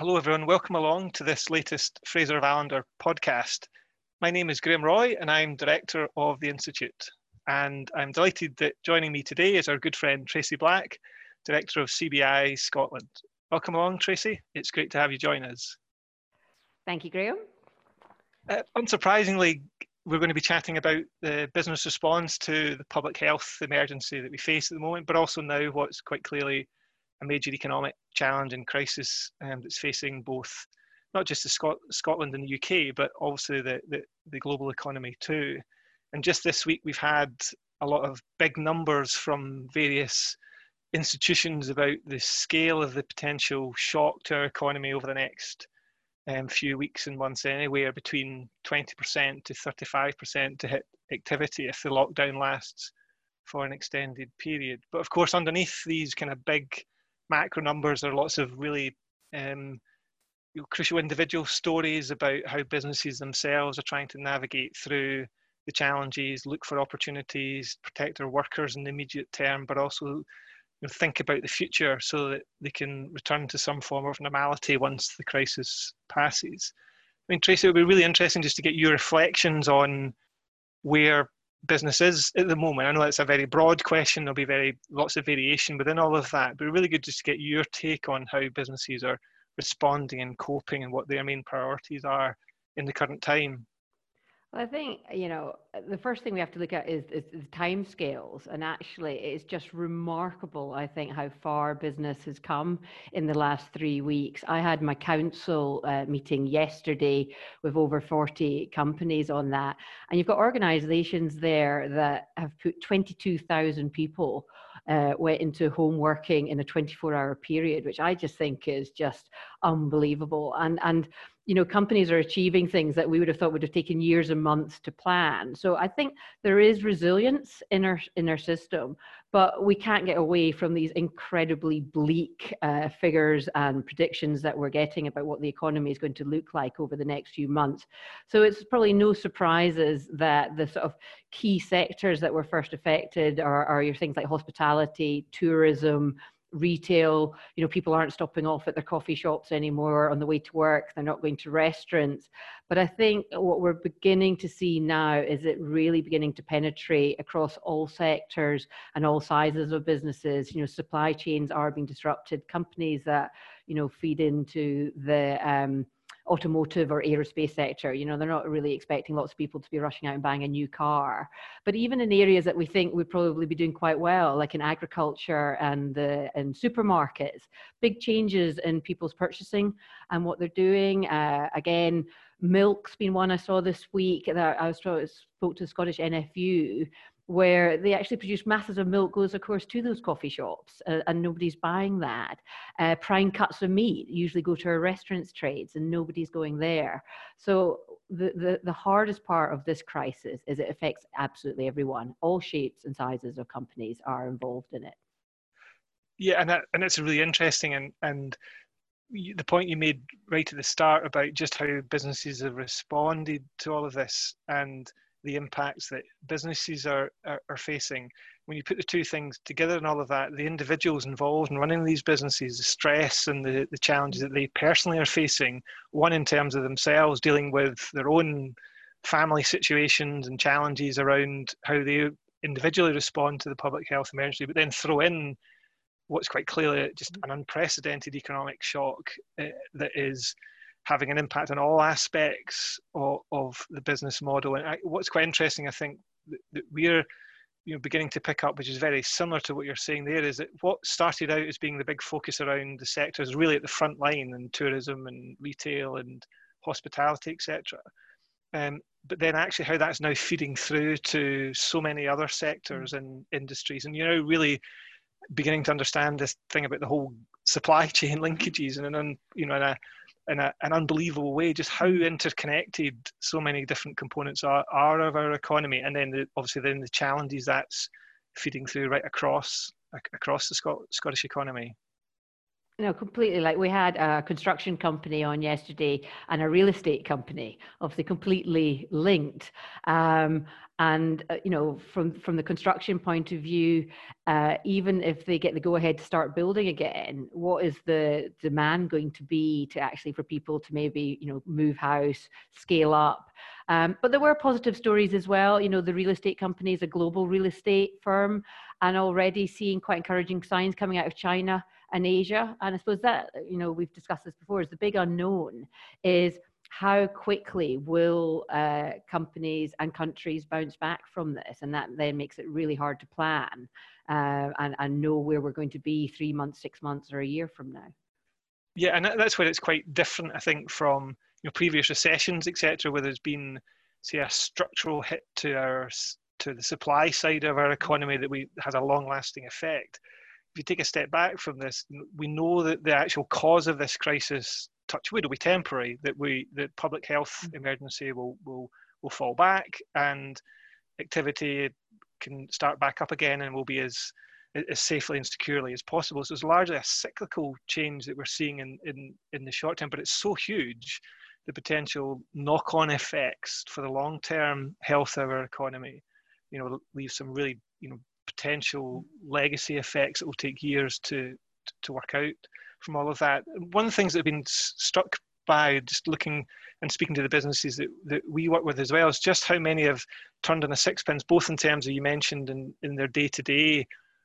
Hello, everyone. Welcome along to this latest Fraser of Allender podcast. My name is Graham Roy, and I'm Director of the Institute. And I'm delighted that joining me today is our good friend Tracy Black, Director of CBI Scotland. Welcome along, Tracy. It's great to have you join us. Thank you, Graham. Unsurprisingly, we're going to be chatting about the business response to the public health emergency that we face at the moment, but also now what's quite clearly a major economic challenge and crisis that's facing both not just Scotland and the UK, but also the global economy too. And just this week, we've had a lot of big numbers from various institutions about the scale of the potential shock to our economy over the next few weeks and months, anywhere between 20% to 35% to hit activity if the lockdown lasts for an extended period. But of course, underneath these kind of big macro numbers, there are lots of really crucial individual stories about how businesses themselves are trying to navigate through the challenges, look for opportunities, protect their workers in the immediate term, but also think about the future so that they can return to some form of normality once the crisis passes. I mean, Tracy, it would be really interesting just to get your reflections on where business is at the moment. I know it's a very broad question. There'll be lots of variation within all of that, but really good just to get your take on how businesses are responding and coping and what their main priorities are in the current time. Well, I think, the first thing we have to look at is time scales. And actually, it's just remarkable, I think, how far business has come in the last 3 weeks. I had my council meeting yesterday with over 40 companies on that. And you've got organizations there that have put 22,000 people went into home working in a 24-hour period, which I just think is just unbelievable. And companies are achieving things that we would have thought would have taken years and months to plan. So I think there is resilience in our system, but we can't get away from these incredibly bleak figures and predictions that we're getting about what the economy is going to look like over the next few months. So it's probably no surprises that the sort of key sectors that were first affected are your things like hospitality, tourism, retail. People aren't stopping off at their coffee shops anymore on the way to work. They're not going to restaurants. But I think what we're beginning to see now is it really beginning to penetrate across all sectors and all sizes of businesses. Supply chains are being disrupted. Companies that, feed into the automotive or aerospace sector, they're not really expecting lots of people to be rushing out and buying a new car. But even in areas that we think would probably be doing quite well, like in agriculture and supermarkets, big changes in people's purchasing and what they're doing. Again, milk's been one I saw this week that I spoke to Scottish NFU, where they actually produce masses of milk goes, of course, to those coffee shops, and nobody's buying that. Prime cuts of meat usually go to our restaurants trades, and nobody's going there. So the hardest part of this crisis is it affects absolutely everyone. All shapes and sizes of companies are involved in it. Yeah, and it's really interesting, and the point you made right at the start about just how businesses have responded to all of this and the impacts that businesses are facing. When you put the two things together and all of that, the individuals involved in running these businesses, the stress and the challenges that they personally are facing, one in terms of themselves dealing with their own family situations and challenges around how they individually respond to the public health emergency, but then throw in what's quite clearly just an unprecedented economic shock that is having an impact on all aspects of the business model. And what's quite interesting, I think, that we're beginning to pick up, which is very similar to what you're saying there, is that what started out as being the big focus around the sectors really at the front line in tourism and retail and hospitality, etc. But then actually how that's now feeding through to so many other sectors and industries. And really beginning to understand this thing about the whole supply chain linkages in an unbelievable way, just how interconnected so many different components are of our economy, and then obviously the challenges that's feeding through right across the Scottish economy. No, completely. Like we had a construction company on yesterday and a real estate company, obviously completely linked. And from the construction point of view, even if they get the go ahead to start building again, what is the demand going to be to actually for people to maybe move house, scale up? But there were positive stories as well. The real estate company is a global real estate firm, and already seeing quite encouraging signs coming out of China and Asia. And I suppose that, we've discussed this before, is the big unknown is how quickly will companies and countries bounce back from this? And that then makes it really hard to plan and know where we're going to be 3 months, 6 months, or a year from now. Yeah, and that's where it's quite different, I think, from previous recessions, etc., where there's been, say, a structural hit to the supply side of our economy that has a long-lasting effect. If you take a step back from this, we know that the actual cause of this crisis, touch wood, will be temporary. That public health emergency will fall back, and activity can start back up again, and will be as safely and securely as possible. So it's largely a cyclical change that we're seeing in the short term, but it's so huge, the potential knock-on effects for the long-term health of our economy, leave some really, potential legacy effects that will take years to work out from all of that. One of the things that I've been struck by just looking and speaking to the businesses that we work with as well is just how many have turned on a sixpence, both in terms of, you mentioned, in their day-to-day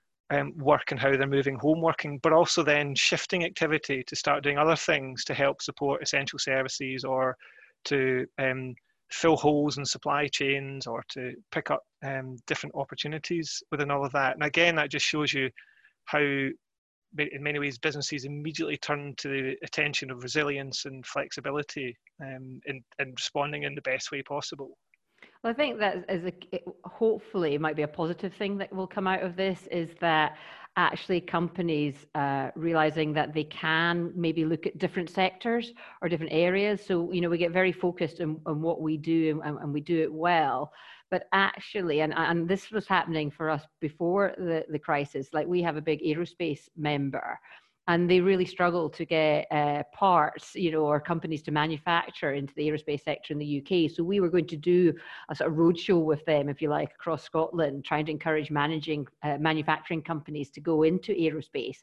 work and how they're moving home working, but also then shifting activity to start doing other things to help support essential services, or to fill holes in supply chains, or to pick up different opportunities within all of that. And again, that just shows you how, in many ways, businesses immediately turn to the attention of resilience and flexibility in responding in the best way possible. Well, I think that hopefully it might be a positive thing that will come out of this, is that actually companies realizing that they can maybe look at different sectors or different areas. So, we get very focused on what we do, and we do it well. But actually, and this was happening for us before the crisis, like we have a big aerospace member, and they really struggle to get parts, or companies to manufacture into the aerospace sector in the UK. So we were going to do a sort of roadshow with them, if you like, across Scotland, trying to encourage manufacturing companies to go into aerospace.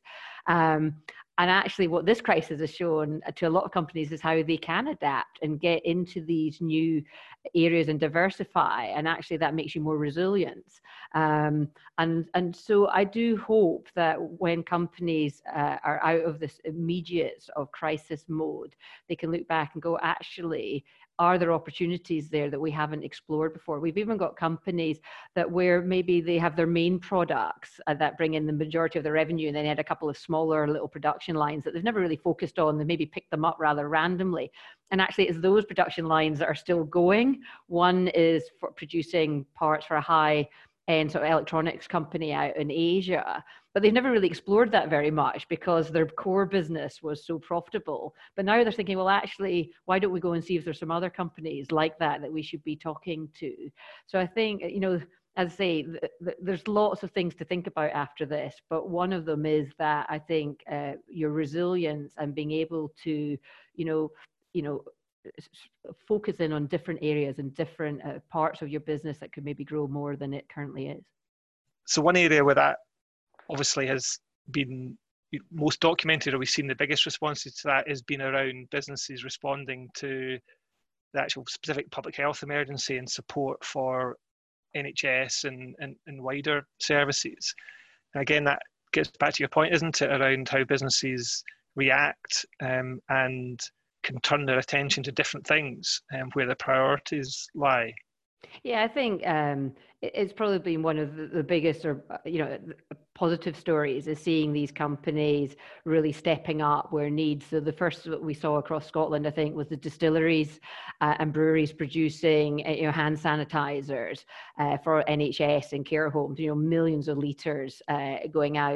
And actually what this crisis has shown to a lot of companies is how they can adapt and get into these new areas and diversify. And actually that makes you more resilient. And so I do hope that when companies are out of this immediate sort of crisis mode, they can look back and go, actually, are there opportunities there that we haven't explored before? We've even got companies that where maybe they have their main products that bring in the majority of the revenue, and then they had a couple of smaller little production lines that they've never really focused on. They maybe picked them up rather randomly. And actually it's those production lines that are still going. One is for producing parts for a high-end sort of electronics company out in Asia, but they've never really explored that very much because their core business was so profitable. But now they're thinking, well, actually, why don't we go and see if there's some other companies like that we should be talking to? So I think, as I say, there's lots of things to think about after this, but one of them is that I think your resilience and being able to, focus in on different areas and different parts of your business that could maybe grow more than it currently is. So one area where that obviously has been most documented, or we've seen the biggest responses to that, has been around businesses responding to the actual specific public health emergency and support for NHS and wider services. And again, that gets back to your point, isn't it, around how businesses react and can turn their attention to different things where the priorities lie. Yeah, I think it's probably been one of the biggest, or positive stories is seeing these companies really stepping up where needs. So the first that we saw across Scotland, I think, was the distilleries and breweries producing hand sanitizers for NHS and care homes. Millions of litres going out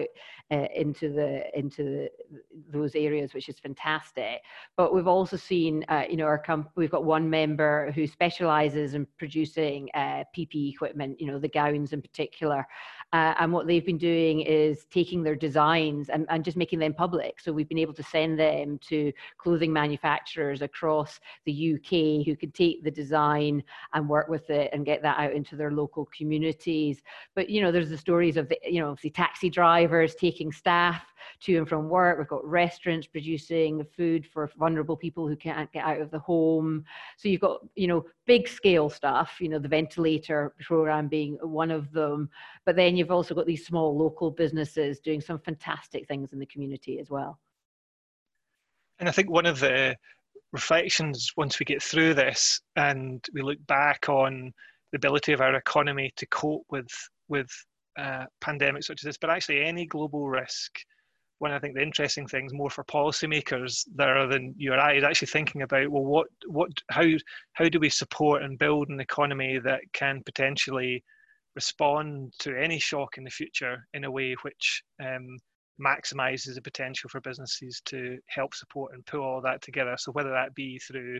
into those areas, which is fantastic. But we've also seen, we've got one member who specialises in producing PPE equipment the gowns in particular. And what they've been doing is taking their designs and just making them public. So we've been able to send them to clothing manufacturers across the UK who can take the design and work with it and get that out into their local communities. But, there's the stories of the taxi drivers taking staff to and from work. We've got restaurants producing food for vulnerable people who can't get out of the home. So you've got, big scale stuff, the ventilator program being one of them. But then you've also got these small local businesses doing some fantastic things in the community as well. And I think one of the reflections once we get through this and we look back on the ability of our economy to cope with pandemics such as this, but actually any global risk, one I think the interesting things more for policymakers there than you or I is actually thinking about, well, how do we support and build an economy that can potentially respond to any shock in the future in a way which maximizes the potential for businesses to help support and pull all that together. So whether that be through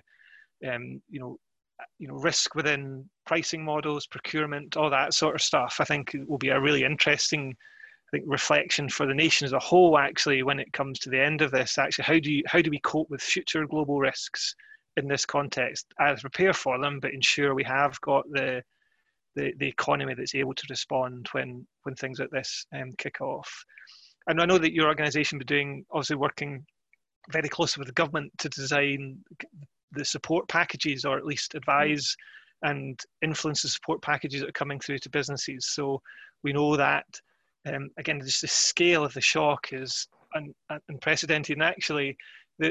risk within pricing models, procurement, all that sort of stuff, I think it will be a really interesting reflection for the nation as a whole, actually, when it comes to the end of this. Actually, how do we cope with future global risks in this context, as prepare for them, but ensure we have got the economy that's able to respond when things like this kick off. And I know that your organisation been working very closely with the government to design the support packages, or at least advise and influence the support packages that are coming through to businesses. So we know that, again, just the scale of the shock is unprecedented. And actually,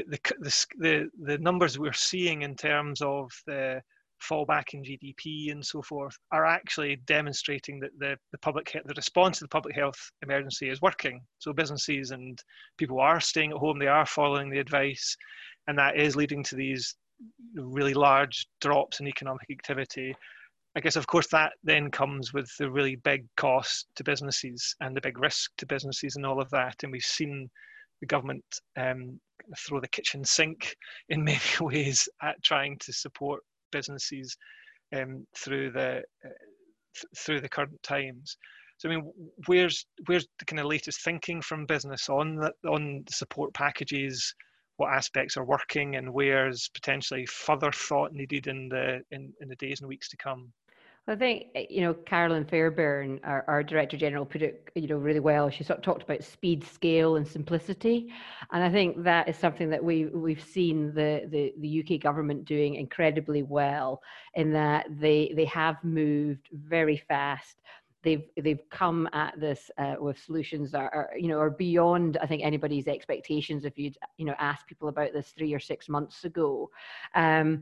the numbers we're seeing in terms of the fallback in GDP and so forth are actually demonstrating that the response to the public health emergency is working. So businesses and people are staying at home, they are following the advice, and that is leading to these really large drops in economic activity. I guess, of course, that then comes with the really big cost to businesses and the big risk to businesses and all of that. And we've seen the government throw the kitchen sink in many ways at trying to support businesses through the current times. So I mean, where's the kind of latest thinking from business on the support packages? What aspects are working, and where's potentially further thought needed in the days and weeks to come? I think, Carolyn Fairbairn, our Director General, put it, really well. She sort of talked about speed, scale, and simplicity. And I think that is something that we've seen the UK government doing incredibly well, in that they have moved very fast. They've come at this with solutions that are beyond, I think, anybody's expectations if you'd asked people about this 3 or 6 months ago. And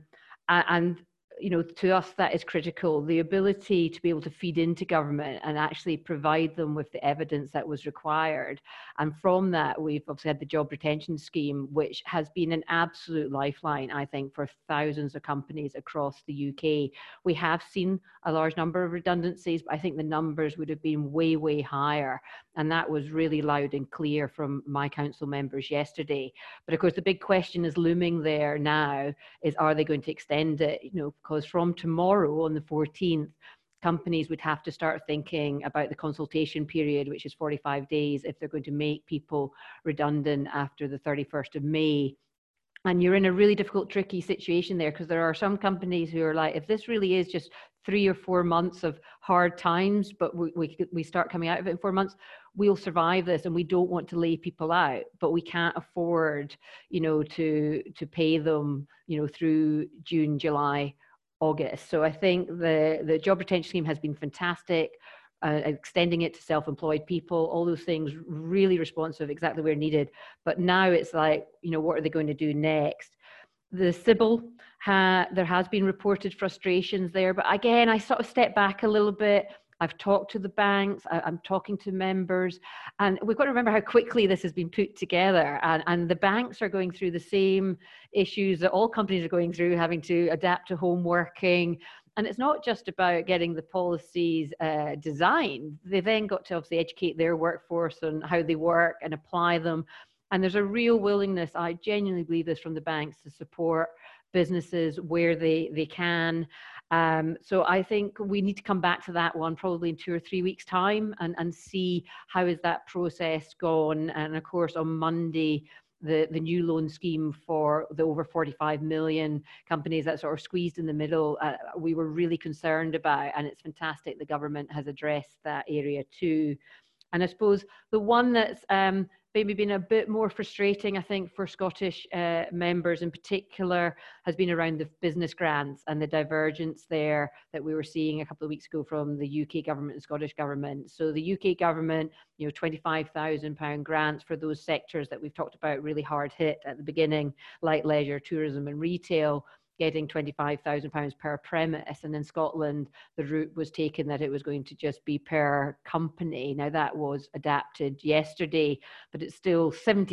to us, that is critical. The ability to be able to feed into government and actually provide them with the evidence that was required. And from that, we've obviously had the job retention scheme, which has been an absolute lifeline, I think, for thousands of companies across the UK. We have seen a large number of redundancies, but I think the numbers would have been way, way higher. And that was really loud and clear from my council members yesterday. But of course, the big question is looming there now is, are they going to extend it? Because from tomorrow on the 14th, companies would have to start thinking about the consultation period, which is 45 days, if they're going to make people redundant after the 31st of May. And you're in a really difficult, tricky situation there, because there are some companies who are like, if this really is just 3 or 4 months of hard times, but we start coming out of it in 4 months, we'll survive this, and we don't want to lay people out, but we can't afford, to pay them, through June, July, August. So I think the job retention scheme has been fantastic. Extending it to self-employed people, all those things, really responsive, exactly where needed. But now it's like, what are they going to do next? The CBIL, there has been reported frustrations there, but again, I sort of step back a little bit. I've talked to the banks, I'm talking to members, and we've got to remember how quickly this has been put together. And the banks are going through the same issues that all companies are going through, having to adapt to home working. And it's not just about getting the policies designed. They then got to obviously educate their workforce on how they work and apply them. And there's a real willingness, I genuinely believe this, from the banks to support businesses where they can. So I think we need to come back to that one probably in 2 or 3 weeks' time and see how is that process gone. And of course, on Monday, the new loan scheme for the over 45 million companies that sort of squeezed in the middle, we were really concerned about, and it's fantastic the government has addressed that area too. And I suppose the one that's maybe been a bit more frustrating, I think, for Scottish members in particular, has been around the business grants and the divergence there that we were seeing a couple of weeks ago from the UK government and Scottish government. So the UK government, you know, £25,000 grants for those sectors that we've talked about really hard hit at the beginning, like leisure, tourism and retail, getting £25,000 per premise. And in Scotland, the route was taken that it was going to just be per company. Now that was adapted yesterday, but it's still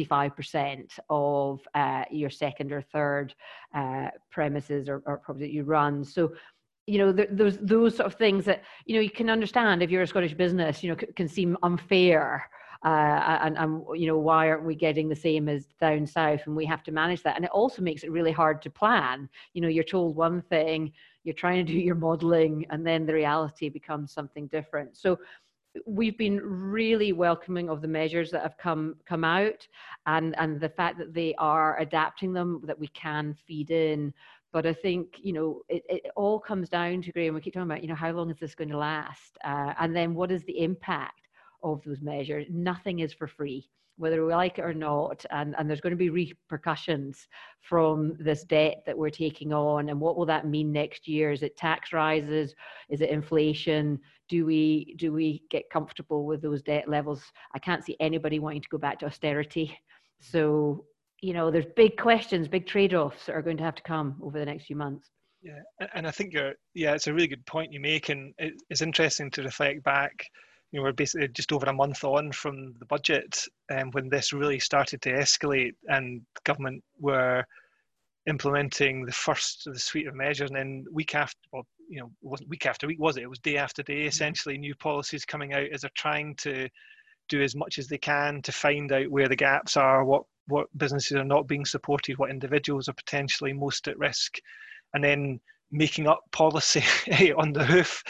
75% of your second or third premises or property that you run. So, you know, those sort of things that, you know, you can understand if you're a Scottish business, you know, can seem unfair. And you know, why aren't we getting the same as down south? And we have to manage that. And it also makes it really hard to plan. You know, you're told one thing, you're trying to do your modeling, and then the reality becomes something different. So we've been really welcoming of the measures that have come out, and the fact that they are adapting them, that we can feed in. But I think, you know, it all comes down to, Graham, we keep talking about, you know, how long is this going to last? And then what is the impact of those measures? Nothing is for free, whether we like it or not. And there's going to be repercussions from this debt that we're taking on. And what will that mean next year? Is it tax rises? Is it inflation? Do we get comfortable with those debt levels? I can't see anybody wanting to go back to austerity. So, you know, there's big questions, big trade-offs that are going to have to come over the next few months. Yeah, and I think it's a really good point you make, and it's interesting to reflect back. You know, we're basically just over a month on from the budget, when this really started to escalate, and government were implementing the first of the suite of measures, and then week after, well, you know, it wasn't week after week, was it? It was day after day, essentially, new policies coming out as they're trying to do as much as they can to find out where the gaps are, what businesses are not being supported, what individuals are potentially most at risk, and then making up policy on the hoof,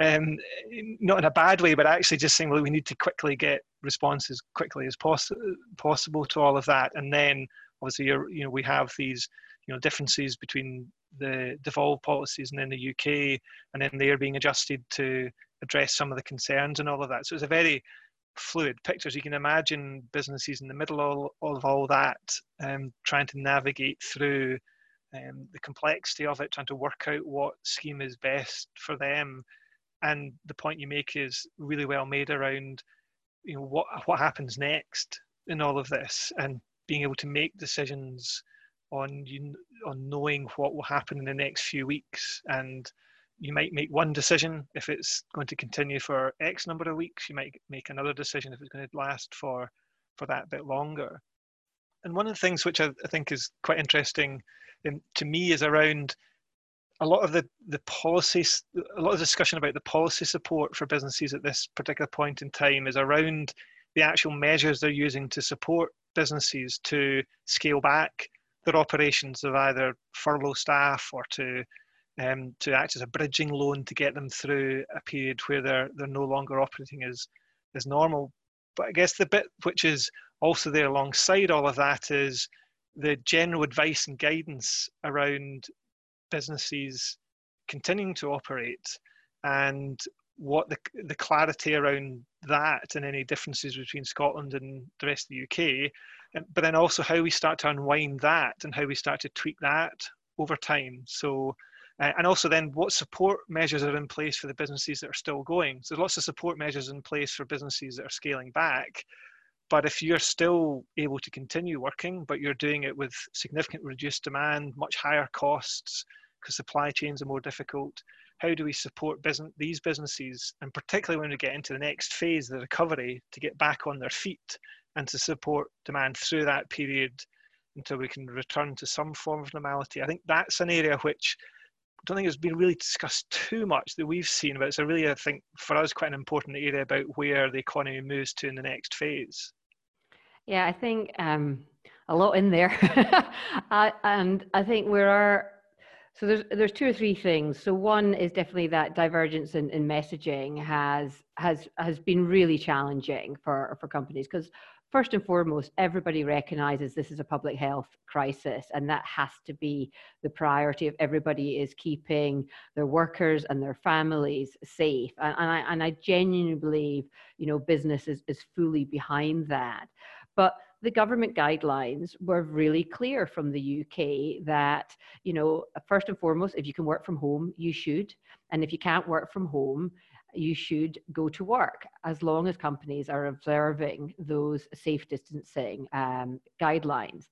not in a bad way, but actually just saying, well, we need to quickly get responses quickly as possible to all of that. And then obviously, you know, we have these, you know, differences between the devolved policies and then the UK, and then they are being adjusted to address some of the concerns and all of that. So it's a very fluid picture. So you can imagine businesses in the middle of all that, trying to navigate through the complexity of it, trying to work out what scheme is best for them. And the point you make is really well made around, you know, what happens next in all of this, and being able to make decisions on knowing what will happen in the next few weeks. And you might make one decision if it's going to continue for X number of weeks. You might make another decision if it's going to last for that bit longer. And one of the things which I think is quite interesting to me is around a lot of the policies, a lot of discussion about the policy support for businesses at this particular point in time is around the actual measures they're using to support businesses to scale back their operations, of either furlough staff or to act as a bridging loan to get them through a period where they're no longer operating as normal. But I guess the bit which is also there alongside all of that is the general advice and guidance around businesses continuing to operate, and what the clarity around that and any differences between Scotland and the rest of the UK, but then also how we start to unwind that and how we start to tweak that over time. So, and also then what support measures are in place for the businesses that are still going. So lots of support measures in place for businesses that are scaling back. But if you're still able to continue working, but you're doing it with significant reduced demand, much higher costs, because supply chains are more difficult, how do we support these businesses, and particularly when we get into the next phase of the recovery, to get back on their feet and to support demand through that period until we can return to some form of normality? I think that's an area which I don't think has been really discussed too much that we've seen, but it's a really, I think, for us, quite an important area about where the economy moves to in the next phase. Yeah, I think a lot in there. And I think So there's two or three things. So one is definitely that divergence in messaging has been really challenging for companies, because first and foremost, everybody recognizes this is a public health crisis, and that has to be the priority of everybody, is keeping their workers and their families safe. And I genuinely believe, business is fully behind that. But the government guidelines were really clear from the UK that, first and foremost, if you can work from home, you should. And if you can't work from home, you should go to work, as long as companies are observing those safe distancing guidelines.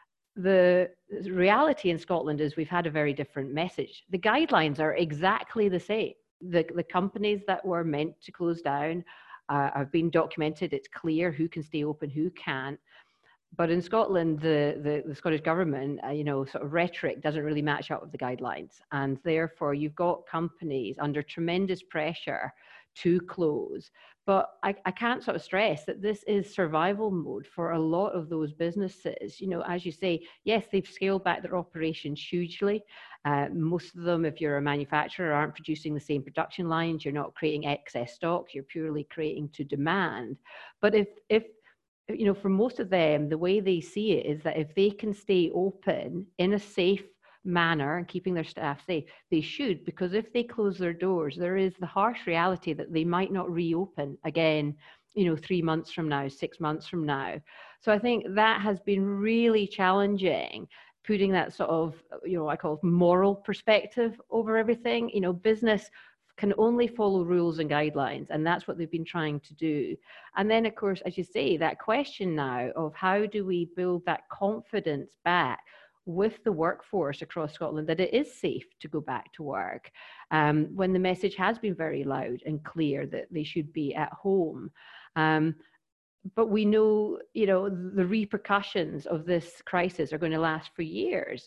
The reality in Scotland is we've had a very different message. The guidelines are exactly the same. The companies that were meant to close down have been documented. It's clear who can stay open, who can't. But in Scotland, the Scottish government, sort of rhetoric doesn't really match up with the guidelines. And therefore, you've got companies under tremendous pressure to close. But I can't sort of stress that this is survival mode for a lot of those businesses. As you say, yes, they've scaled back their operations hugely. Most of them, if you're a manufacturer, aren't producing the same production lines. You're not creating excess stock. You're purely creating to demand. But if for most of them, the way they see it is that if they can stay open in a safe manner and keeping their staff safe, they should, because if they close their doors, there is the harsh reality that they might not reopen again, 3 months from now, 6 months from now. So I think that has been really challenging, putting that sort of, I call it moral perspective over everything. Business can only follow rules and guidelines, and that's what they've been trying to do. And then, of course, as you say, that question now of how do we build that confidence back with the workforce across Scotland that it is safe to go back to work, when the message has been very loud and clear that they should be at home. But we know, the repercussions of this crisis are going to last for years.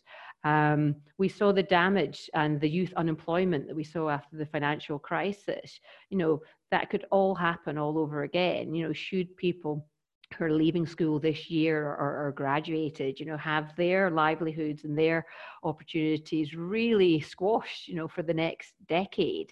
We saw the damage and the youth unemployment that we saw after the financial crisis. That could all happen all over again. Should people who are leaving school this year or graduated, have their livelihoods and their opportunities really squashed, for the next decade.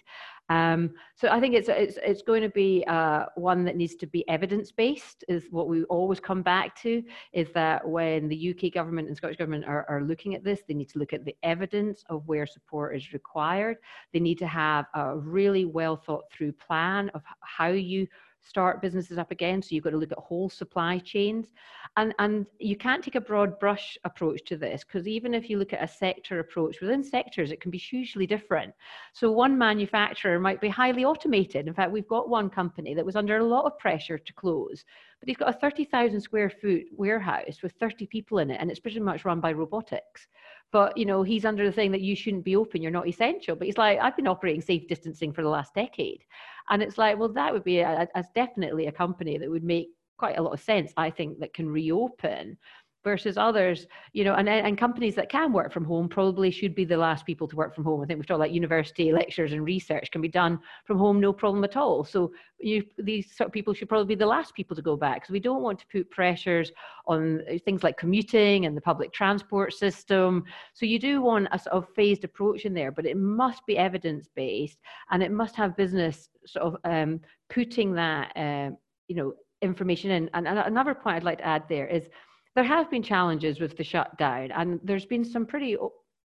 So I think it's going to be one that needs to be evidence-based, is what we always come back to, is that when the UK government and Scottish government are looking at this, they need to look at the evidence of where support is required. They need to have a really well thought through plan of how you start businesses up again. So you've got to look at whole supply chains, and you can't take a broad brush approach to this, because even if you look at a sector approach, within sectors it can be hugely different. So one manufacturer might be highly automated. In fact, we've got one company that was under a lot of pressure to close, but he's got a 30,000 square foot warehouse with 30 people in it, and it's pretty much run by robotics. But, he's under the thing that you shouldn't be open, you're not essential. But he's like, I've been operating safe distancing for the last decade. And it's like, well, that would be definitely a company that would make quite a lot of sense, I think, that can reopen, versus others, and companies that can work from home probably should be the last people to work from home. I think we've talked about university lectures and research can be done from home, no problem at all. So these sort of people should probably be the last people to go back, because we don't want to put pressures on things like commuting and the public transport system. So you do want a sort of phased approach in there, but it must be evidence-based, and it must have business sort of putting that, information in. And another point I'd like to add there is, there have been challenges with the shutdown, and there's been some pretty,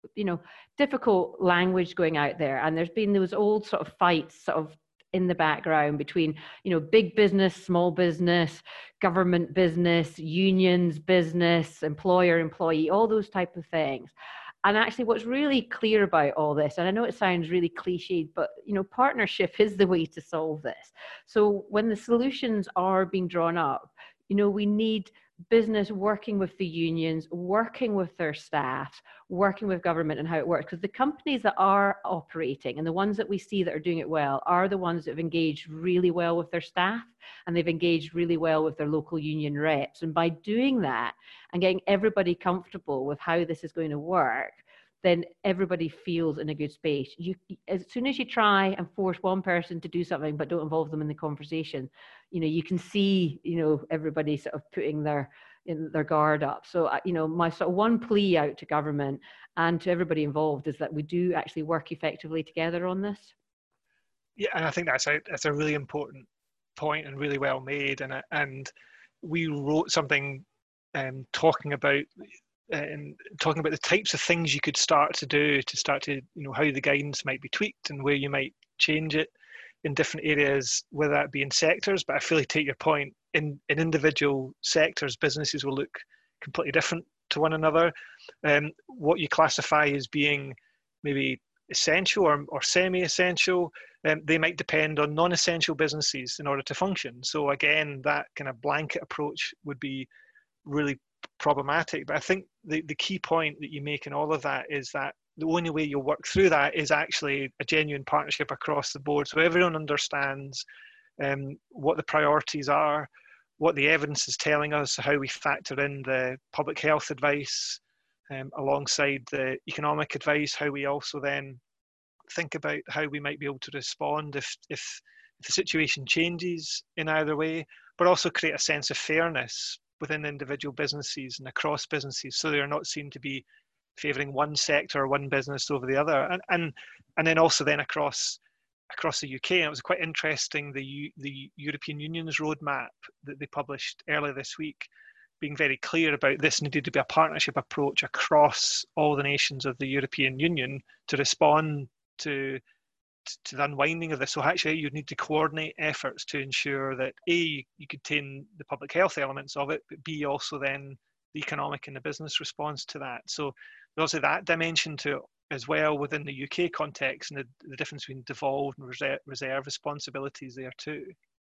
difficult language going out there. And there's been those old sort of fights sort of in the background between, big business, small business, government business, unions, business, employer, employee, all those type of things. And actually what's really clear about all this, and I know it sounds really cliched, but, partnership is the way to solve this. So when the solutions are being drawn up, we need business working with the unions, working with their staff, working with government and how it works. Because the companies that are operating and the ones that we see that are doing it well are the ones that have engaged really well with their staff, and they've engaged really well with their local union reps. And by doing that and getting everybody comfortable with how this is going to work, then everybody feels in a good space. As soon as you try and force one person to do something but don't involve them in the conversation, you can see, everybody sort of putting their, in their guard up. So, my sort of one plea out to government and to everybody involved is that we do actually work effectively together on this. Yeah, and I think that's a really important point and really well made. And we wrote something talking about the types of things you could start to how the guidance might be tweaked and where you might change it in different areas, whether that be in sectors. But I fully take your point. In individual sectors, businesses will look completely different to one another. What you classify as being maybe essential or semi-essential, they might depend on non-essential businesses in order to function. So again, that kind of blanket approach would be really problematic. But I think the key point that you make in all of that is that the only way you'll work through that is actually a genuine partnership across the board. So everyone understands what the priorities are, what the evidence is telling us, how we factor in the public health advice alongside the economic advice, how we also then think about how we might be able to respond if the situation changes in either way, but also create a sense of fairness within individual businesses and across businesses, so they're not seen to be favouring one sector or one business over the other, and then also then across the UK. And it was quite interesting, the European Union's roadmap that they published earlier this week, being very clear about this needed to be a partnership approach across all the nations of the European Union to respond to the unwinding of this. So actually you need to coordinate efforts to ensure that A, you contain the public health elements of it, but B, also then the economic and the business response to that. So there's also that dimension to it as well within the UK context, and the difference between devolved and reserve responsibilities there too.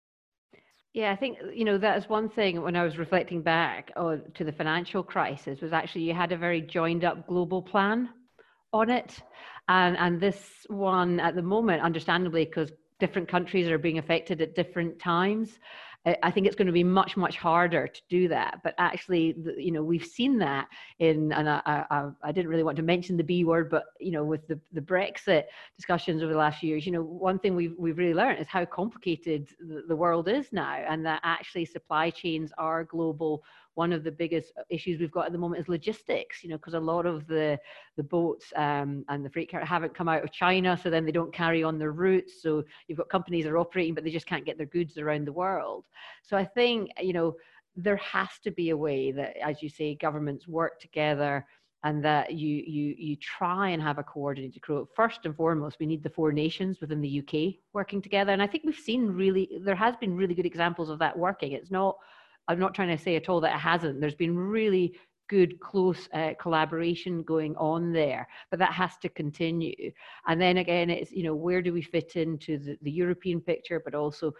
Yeah, I think, that is one thing when I was reflecting back to the financial crisis, was actually you had a very joined up global plan on it. And this one at the moment, understandably, because different countries are being affected at different times, I think it's going to be much, much harder to do that. But actually, we've seen that and I didn't really want to mention the B word, but, with the Brexit discussions over the last few years, one thing we've really learned is how complicated the world is now, and that actually supply chains are global. One of the biggest issues we've got at the moment is logistics, because a lot of the boats and the freight carrier haven't come out of China, so then they don't carry on their routes. So you've got companies that are operating, but they just can't get their goods around the world. So I think, there has to be a way that, as you say, governments work together and that you try and have a coordinated approach. First and foremost, we need the four nations within the UK working together. And I think there has been really good examples of that working. I'm not trying to say at all that it hasn't. There's been really good, close collaboration going on there, but that has to continue. And then again, it's, where do we fit into the European picture, but also,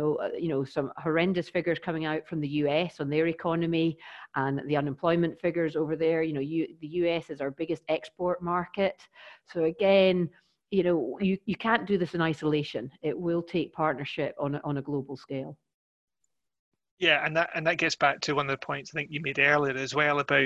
some horrendous figures coming out from the US on their economy and the unemployment figures over there. The US is our biggest export market. So again, you can't do this in isolation. It will take partnership on a global scale. Yeah, and that gets back to one of the points I think you made earlier as well about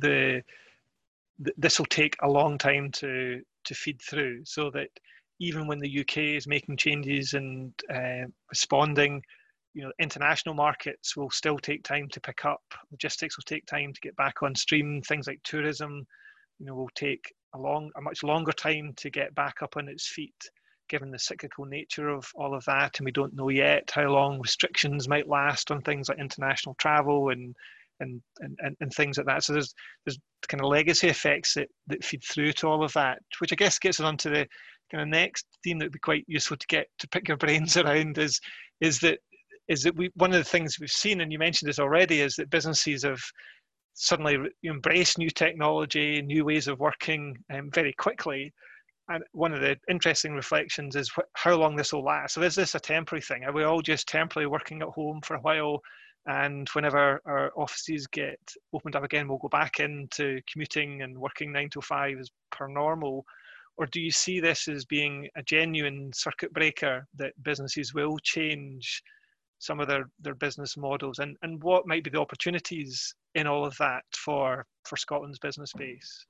this will take a long time to feed through, so that even when the UK is making changes and responding, international markets will still take time to pick up. Logistics will take time to get back on stream. Things like tourism, will take a much longer time to get back up on its feet, given the cyclical nature of all of that. And we don't know yet how long restrictions might last on things like international travel and things like that. So there's kind of legacy effects that feed through to all of that, which I guess gets us onto the kind of next theme that would be quite useful to pick your brains around is that one of the things we've seen, and you mentioned this already, is that businesses have suddenly embraced new technology, new ways of working very quickly. And one of the interesting reflections is how long this will last. So is this a temporary thing? Are we all just temporarily working at home for a while, and whenever our offices get opened up again, we'll go back into commuting and working 9 to 5 as per normal? Or do you see this as being a genuine circuit breaker, that businesses will change some of their business models? And what might be the opportunities in all of that for Scotland's business base?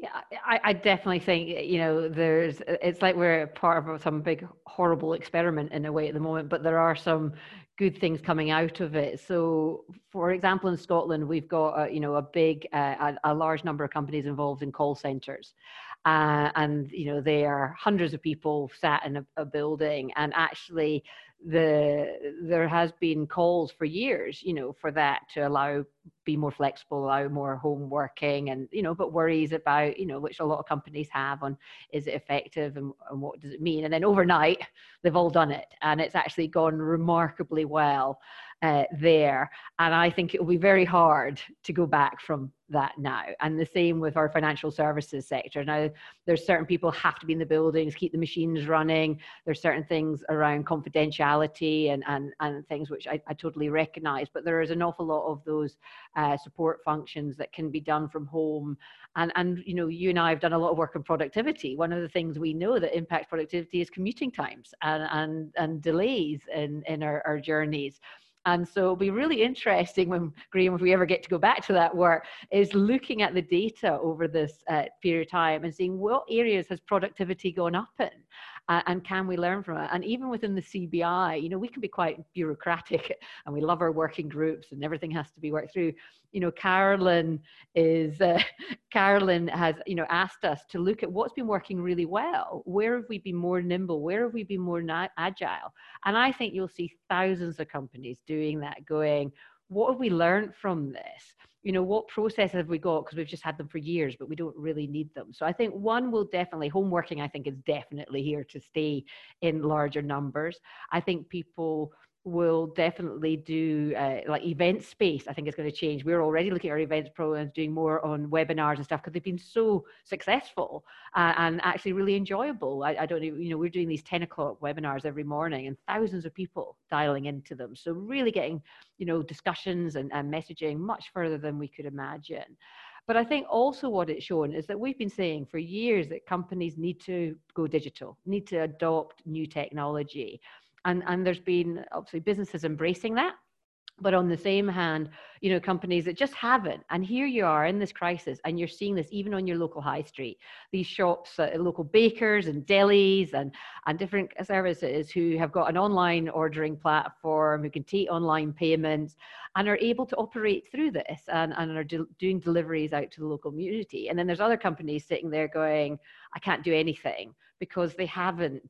Yeah, I definitely think, it's like we're part of some big horrible experiment in a way at the moment, but there are some good things coming out of it. So, for example, in Scotland, we've got a large number of companies involved in call centres, and they are hundreds of people sat in a building, and actually there has been calls for years, for that to be more flexible, allow more home working, and but worries about which a lot of companies have on, is it effective, and what does it mean? And then overnight they've all done it, and it's actually gone remarkably well there. And I think it will be very hard to go back from that now. And the same with our financial services sector. Now, there's certain people have to be in the buildings, keep the machines running. There's certain things around confidentiality and things which I totally recognize, but there is an awful lot of those support functions that can be done from home. And you and I have done a lot of work on productivity. One of the things we know that impacts productivity is commuting times and delays in our journeys. And so it'll be really interesting when, Graham, if we ever get to go back to that work, is looking at the data over this period of time and seeing what areas has productivity gone up in, and can we learn from it? And even within the CBI, we can be quite bureaucratic, and we love our working groups and everything has to be worked through. Carolyn has, asked us to look at what's been working really well. Where have we been more nimble? Where have we been more agile? And I think you'll see thousands of companies doing that, going, what have we learned from this? What processes have we got? Because we've just had them for years, but we don't really need them. So I think home working, I think, is definitely here to stay in larger numbers. I think people will definitely do like event space. I think it's going to change. We're already looking at our events programs, doing more on webinars and stuff, because they've been so successful and actually really enjoyable. I don't know, we're doing these 10 o'clock webinars every morning and thousands of people dialing into them. So really getting, discussions and messaging much further than we could imagine. But I think also what it's shown is that we've been saying for years that companies need to go digital, need to adopt new technology. And there's been obviously businesses embracing that. But on the same hand, companies that just haven't. And here you are in this crisis, and you're seeing this even on your local high street. These shops, local bakers and delis and different services who have got an online ordering platform, who can take online payments and are able to operate through this and are doing deliveries out to the local community. And then there's other companies sitting there going, I can't do anything because they haven't,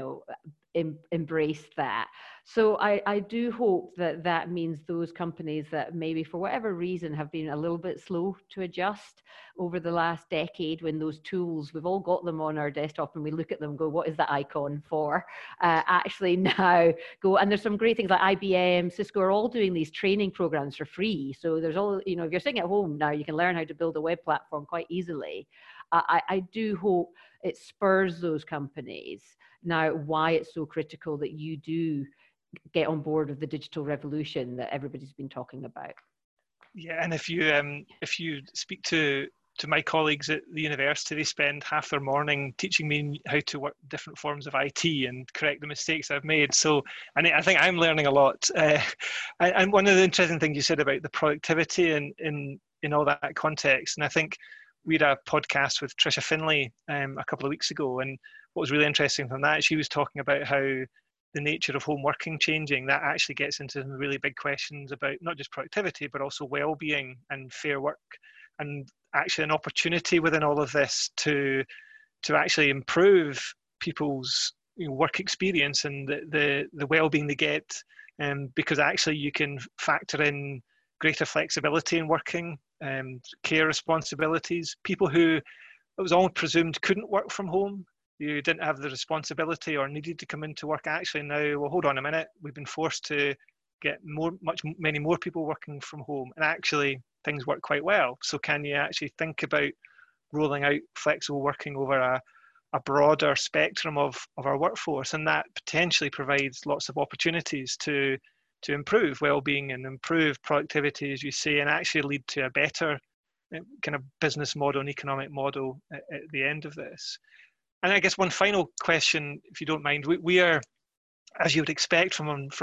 embraced that. So I do hope that means those companies that maybe for whatever reason have been a little bit slow to adjust over the last decade, when those tools, we've all got them on our desktop and we look at them and go, what is that icon for? Actually now go, and there's some great things like IBM, Cisco are all doing these training programs for free. So there's all, if you're sitting at home now, you can learn how to build a web platform quite easily. I do hope it spurs those companies now, why it's so critical that you do get on board with the digital revolution that everybody's been talking about. Yeah, and if you speak to my colleagues at the university, they spend half their morning teaching me how to work different forms of IT and correct the mistakes I've made. So, and I think I'm learning a lot. And one of the interesting things you said about the productivity in all that context, and I think we had a podcast with Tricia Finlay a couple of weeks ago, and what was really interesting from that, she was talking about how the nature of home working changing, that actually gets into some really big questions about not just productivity, but also well-being and fair work, and actually an opportunity within all of this to actually improve people's work experience and the well-being they get, because actually you can factor in greater flexibility in working, care responsibilities. People who it was all presumed couldn't work from home, you didn't have the responsibility or needed to come into work, actually now, well, hold on a minute, we've been forced to get many more people working from home, and actually things work quite well. So can you actually think about rolling out flexible working over a broader spectrum of our workforce? And that potentially provides lots of opportunities to improve well-being and improve productivity, as you say, and actually lead to a better kind of business model and economic model at the end of this. And I guess one final question, if you don't mind, we are, as you would expect from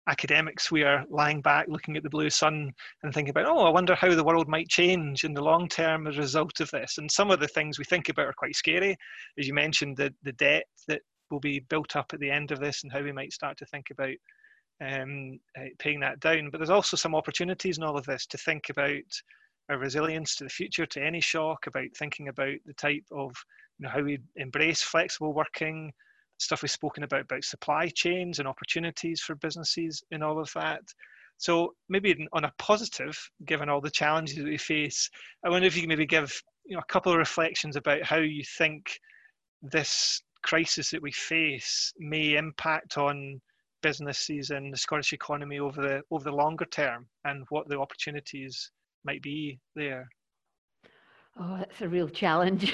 academics, we are lying back looking at the blue sun and thinking about, oh, I wonder how the world might change in the long term as a result of this. And some of the things we think about are quite scary. As you mentioned, the debt that will be built up at the end of this and how we might start to think about paying that down. But there's also some opportunities in all of this to think about our resilience to the future, to any shock, about thinking about the type of, how we embrace flexible working, stuff we've spoken about supply chains and opportunities for businesses in all of that. So maybe on a positive, given all the challenges that we face, I wonder if you can maybe give a couple of reflections about how you think this crisis that we face may impact on businesses and the Scottish economy over the longer term, and what the opportunities might be there. Oh, that's a real challenge.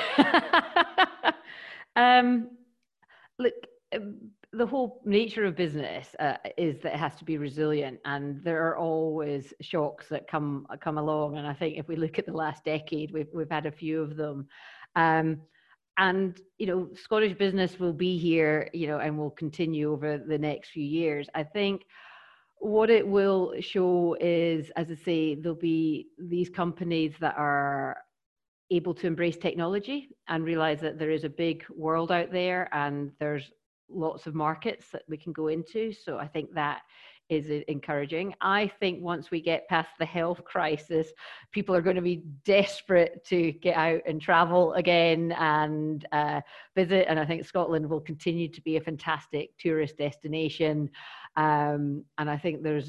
Look, the whole nature of business is that it has to be resilient, and there are always shocks that come along. And I think if we look at the last decade, we've had a few of them. And Scottish business will be here, and will continue over the next few years. I think what it will show is, as I say, there'll be these companies that are able to embrace technology and realize that there is a big world out there and there's lots of markets that we can go into. So I think that is encouraging. I think once we get past the health crisis, people are going to be desperate to get out and travel again and visit. And I think Scotland will continue to be a fantastic tourist destination. And I think there's,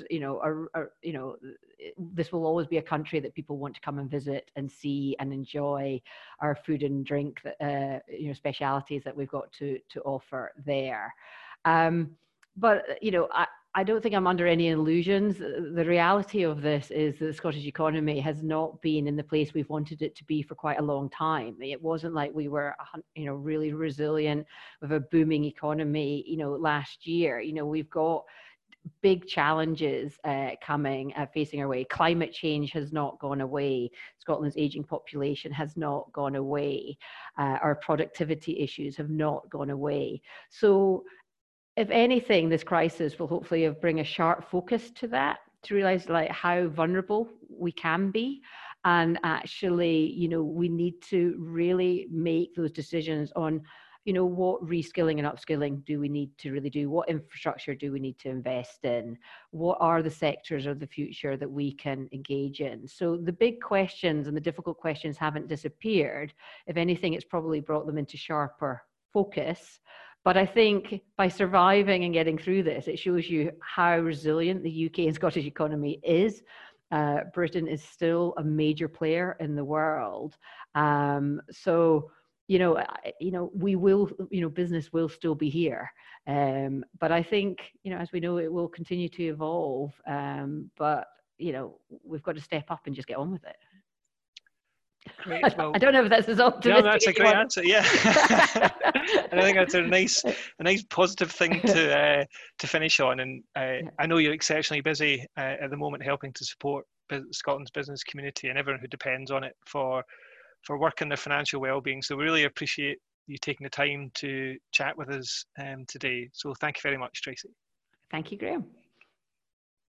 this will always be a country that people want to come and visit and see and enjoy our food and drink, specialities that we've got to offer there. But I don't think I'm under any illusions. The reality of this is that the Scottish economy has not been in the place we've wanted it to be for quite a long time. It wasn't like we were, really resilient with a booming economy, last year. We've got big challenges coming, facing our way. Climate change has not gone away. Scotland's aging population has not gone away. Our productivity issues have not gone away. So if anything, this crisis will hopefully bring a sharp focus to that, to realize how vulnerable we can be. And actually, we need to really make those decisions on, what reskilling and upskilling do we need to really do? What infrastructure do we need to invest in? What are the sectors of the future that we can engage in? So the big questions and the difficult questions haven't disappeared. If anything, it's probably brought them into sharper focus. But I think by surviving and getting through this, it shows you how resilient the UK and Scottish economy is. Britain is still a major player in the world. So, we will, business will still be here. But I think, as we know, it will continue to evolve. But, we've got to step up and just get on with it. Great. Well, I don't know if that's as optimistic. No, that's a great answer. Yeah, and I think that's a nice positive thing to finish on. And I know you're exceptionally busy at the moment, helping to support Scotland's business community and everyone who depends on it for work and their financial well-being. So we really appreciate you taking the time to chat with us today. So thank you very much, Tracy. Thank you, Graham.